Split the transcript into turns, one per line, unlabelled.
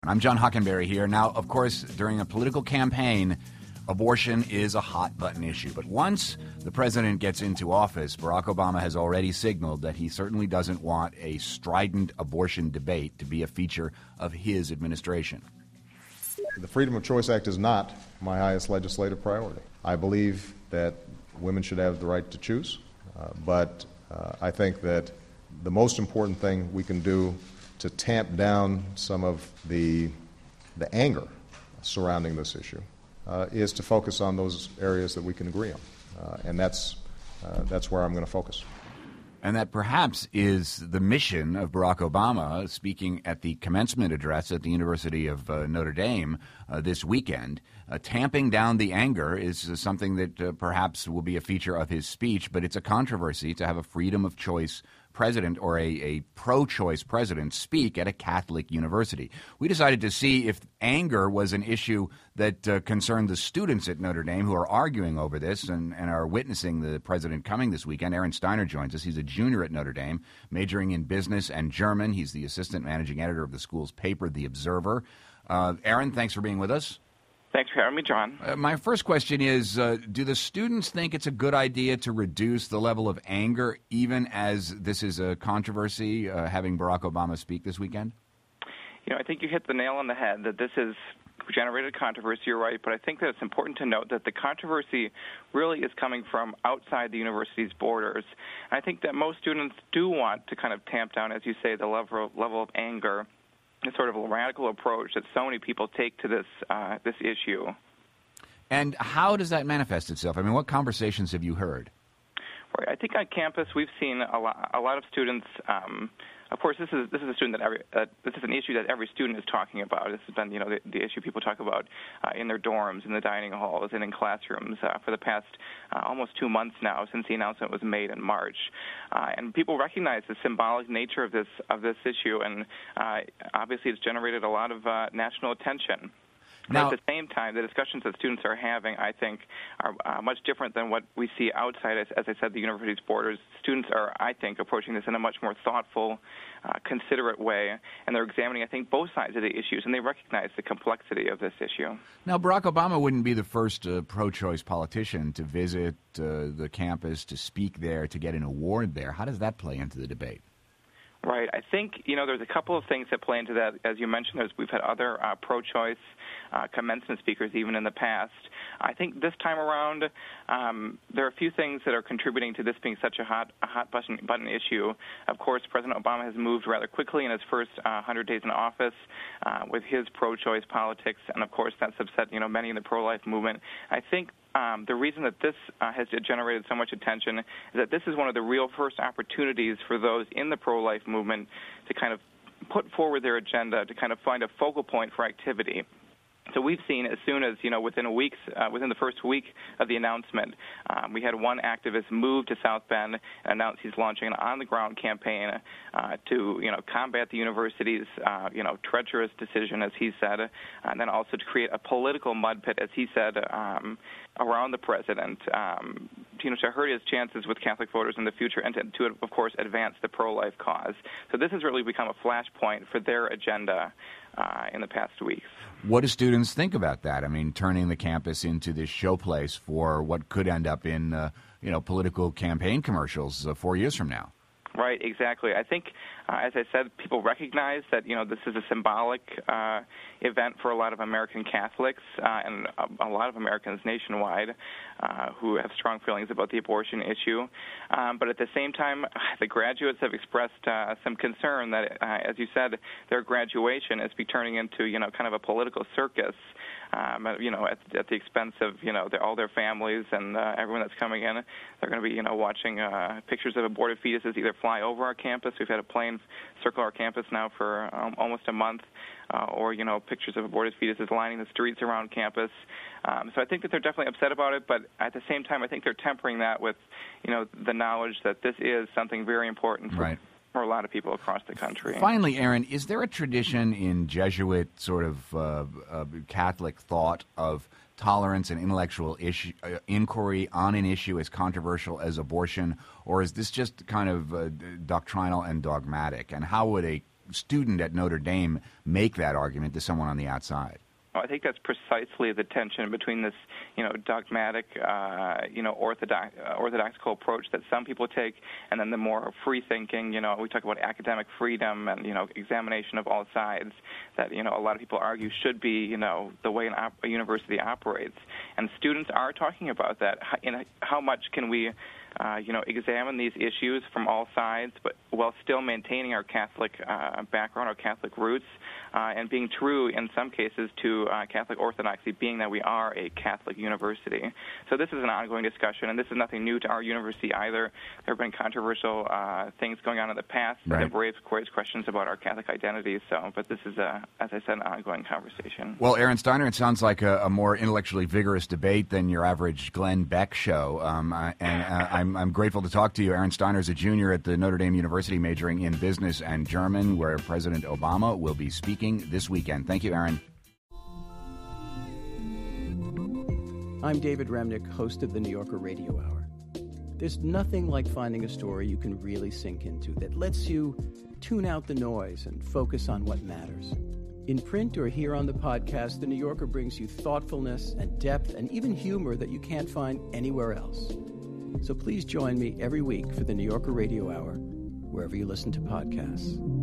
I'm John Hockenberry here. Now, of course, during a political campaign, abortion is a hot-button issue. But once the president gets into office, Barack Obama has already signaled that he certainly doesn't want a strident abortion debate to be a feature of his administration.
The Freedom of Choice Act is not my highest legislative priority. I believe that women should have the right to choose, but I think that the most important thing we can do to tamp down some of the anger surrounding this issue is to focus on those areas that we can agree on, and that's where I'm going to focus.
And that perhaps is the mission of Barack Obama speaking at the commencement address at the University of Notre Dame this weekend. Tamping down the anger is something that perhaps will be a feature of his speech, but it's a controversy to have a freedom of choice president or a pro-choice president speak at a Catholic university. We decided to see if anger was an issue that concerned the students at Notre Dame who are arguing over this and are witnessing the president coming this weekend. Aaron Steiner joins us. He's a junior at Notre Dame, majoring in business and German. He's the assistant managing editor of the school's paper, The Observer. Aaron, thanks for being with us.
Thanks for having me, John.
My first question is, do the students think it's a good idea to reduce the level of anger, even as this is a controversy, having Barack Obama speak this weekend?
You know, I think you hit the nail on the head that this has generated controversy, you're right, but I think that it's important to note that the controversy really is coming from outside the university's borders. And I think that most students do want to kind of tamp down, as you say, the level of anger, the sort of radical approach that so many people take to this issue. And
how does that manifest itself? I mean, what conversations have you heard?
Right. I think on campus we've seen a lot of students. Of course, this is a student that this is an issue that every student is talking about. This has been, the issue people talk about in their dorms, in the dining halls, and in classrooms for the past almost 2 months now since the announcement was made in March. And people recognize the symbolic nature of this issue, and obviously it's generated a lot of national attention. Now, at the same time, the discussions that students are having, I think, are much different than what we see outside, as I said, the university's borders. Students are, I think, approaching this in a much more thoughtful, considerate way, and they're examining, I think, both sides of the issues, and they recognize the complexity of this issue.
Now, Barack Obama wouldn't be the first pro-choice politician to visit the campus, to speak there, to get an award there. How does that play into the debate?
Right. I think, there's a couple of things that play into that. As you mentioned, we've had other pro-choice commencement speakers even in the past. I think this time around, there are a few things that are contributing to this being such a hot button issue. Of course, President Obama has moved rather quickly in his first 100 days in office with his pro-choice politics, and of course that's upset, many in the pro-life movement. I think the reason that this has generated so much attention is that this is one of the real first opportunities for those in the pro-life movement to kind of put forward their agenda, to kind of find a focal point for activity. So we've seen as soon as, within the first week of the announcement, we had one activist move to South Bend and announce he's launching an on-the-ground campaign to, combat the university's, treacherous decision, as he said, and then also to create a political mud pit, as he said, around the president, to hurt his chances with Catholic voters in the future and to, of course, advance the pro-life cause. So this has really become a flashpoint for their agenda in the past weeks.
What do students think about that? I mean, turning the campus into this showplace for what could end up in, political campaign commercials 4 years from now.
Right, exactly. I think, as I said, people recognize that, this is a symbolic event for a lot of American Catholics and a lot of Americans nationwide who have strong feelings about the abortion issue. But at the same time, the graduates have expressed some concern that, as you said, their graduation is turning into, kind of a political circus, at the expense of, all their families and everyone that's coming in. They're going to be, watching pictures of aborted fetuses either fly over our campus. We've had a plane circle our campus now for almost a month, or, pictures of aborted fetuses lining the streets around campus. So I think that they're definitely upset about it, but at the same time, I think they're tempering that with, the knowledge that this is something very important for,
right,
for a lot of people across the country.
Finally, Aaron, is there a tradition in Jesuit sort of Catholic thought of tolerance and intellectual inquiry on an issue as controversial as abortion, or is this just kind of doctrinal and dogmatic? And how would a student at Notre Dame make that argument to someone on the outside?
Well, I think that's precisely the tension between this, dogmatic, orthodoxical approach that some people take, and then the more free-thinking, we talk about academic freedom and, examination of all sides that, a lot of people argue should be, the way a university operates. And students are talking about that. How much can we examine these issues from all sides, but while still maintaining our Catholic background, our Catholic roots, and being true in some cases to Catholic orthodoxy, being that we are a Catholic university. So this is an ongoing discussion, and this is nothing new to our university either. There have been controversial things going on in the past that have raised questions about our Catholic identity. But this is, as I said, an ongoing conversation.
Well, Aaron Steiner, it sounds like a more intellectually vigorous debate than your average Glenn Beck show, I'm grateful to talk to you. Aaron Steiner is a junior at the Notre Dame University, majoring in business and German, where President Obama will be speaking this weekend. Thank you, Aaron.
I'm David Remnick, host of the New Yorker Radio Hour. There's nothing like finding a story you can really sink into that lets you tune out the noise and focus on what matters. In print or here on the podcast, the New Yorker brings you thoughtfulness and depth and even humor that you can't find anywhere else. So please join me every week for the New Yorker Radio Hour, wherever you listen to podcasts.